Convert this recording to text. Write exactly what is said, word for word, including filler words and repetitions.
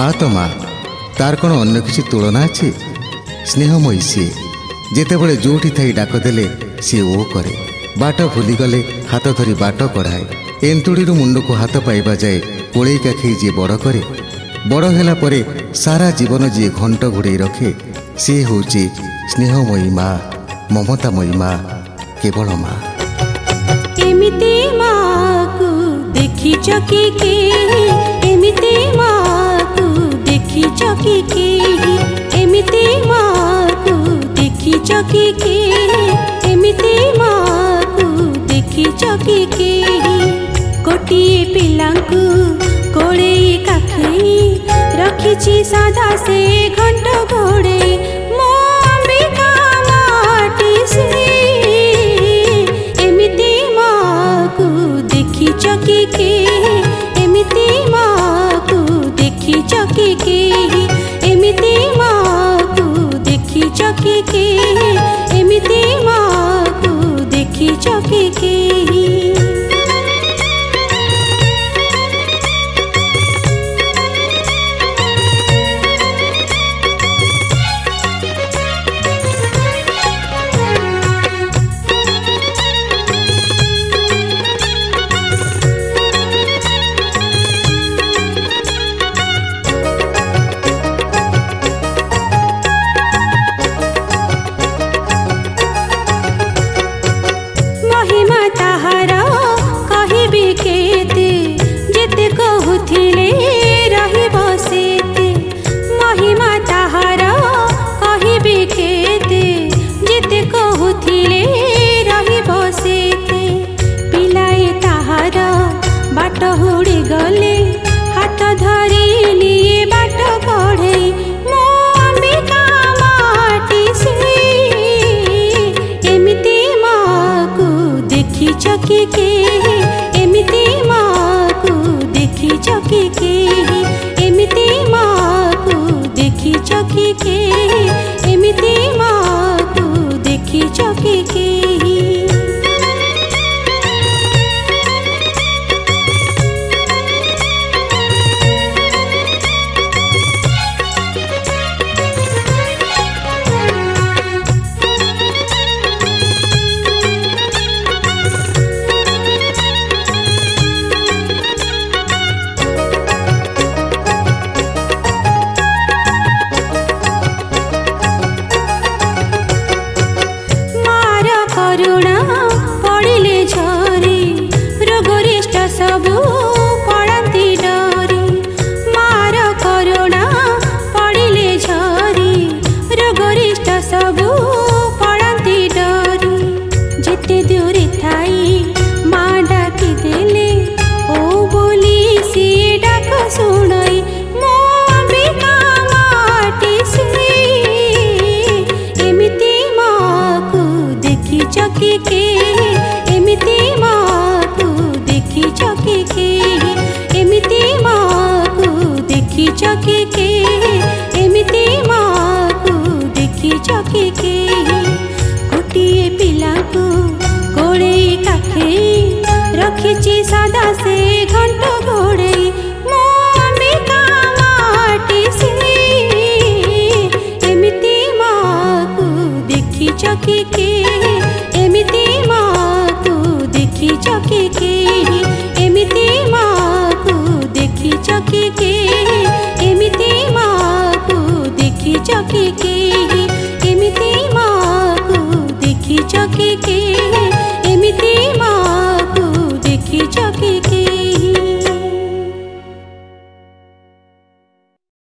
ମା ତ ମା, ତାର କ'ଣ ଅନ୍ୟ କିଛି ତୁଳନା ଅଛି? ସ୍ନେହମୟୀ ସିଏ, ଯେତେବେଳେ ଯେଉଁଠି ଥାଇ ଡାକ ଦେଲେ ସିଏ ଓ କରେ। ବାଟ ଭୁଲିଗଲେ ହାତ ଧରି ବାଟ କଢ଼ାଏ। ଏନ୍ତୁଡ଼ିରୁ ମୁଣ୍ଡକୁ ହାତ ପାଇବା ଯାଏ କୋଳେଇ କାଖେଇ ଯିଏ ବଡ଼ କରେ। ବଡ଼ ହେଲା ପରେ ସାରା ଜୀବନ ଯିଏ ଘଣ୍ଟ ଘୋଡ଼େଇ ରଖେ, ସିଏ ହେଉଛି ସ୍ନେହମୟୀ ମା, ମମତାମୟୀ ମା, କେବଳ ମା। ଏମିତି ମାକୁ ଦେଖିଛ କି କେହି? ଏମିତି ମାକୁ ଦେଖିଛ କି କେହି? ଏମିତି ମାକୁ ଦେଖିଛ କି କେହି? ଏମିତି ମାକୁ ଦେଖିଛ କି କେହି? ଗୋଟିଏ ପିଲାଙ୍କୁ କୋଳେଇ କାଖେଇ ରଖିଛି ସଦା ସେ ଘଣ୍ଟ ଘୋଡ଼େଇ। ମୋ ଅମ୍ବିକା ମାଟି ସେ, ଏମିତି ମାକୁ ଦେଖିଛ କି କେହି? ଏମିତି ମାକୁ ଦେଖିଛ କି କେହି? ଏମିତି ମାକୁ ଦେଖିଛ କି କେହି? ଏମିତି ମାକୁ ଦେଖିଛ କି କେହି? एमिति माकु देखिछ कि केहि? एमिति माकु देखिछ कि केहि? एमिति माकु देखिछ कि केहि? करुणा पड़िले झरी रोगरिष्ट सबू पड़ती डरी। मार करुणा पड़िले झरी रोगरिष्ट सबू पड़ती डरी। जेते दूरे थाई माँ डाकी देले ओ बोली सी डाक शुणई। मो अंबिका माटी से एमिति माकु देखिछ कि केहि? एमिति माकु देखिछ कि केहि? एमिति माकु देखिछ कि केहि? एमिति माकु देखिछ कि केहि? गोटिए पिलाकु कोळेई काखेई रखिछि सदा से घंट घोड़ेई। मो अंबिका माटी से एमिति माकु देखिछ कि केहि? एमिति माकु देखिछ कि केहि? एमिति माकु देखिछ कि केहि? एमिति माकु देखिछ कि केहि? एमिति माकु देखिछ कि केहि?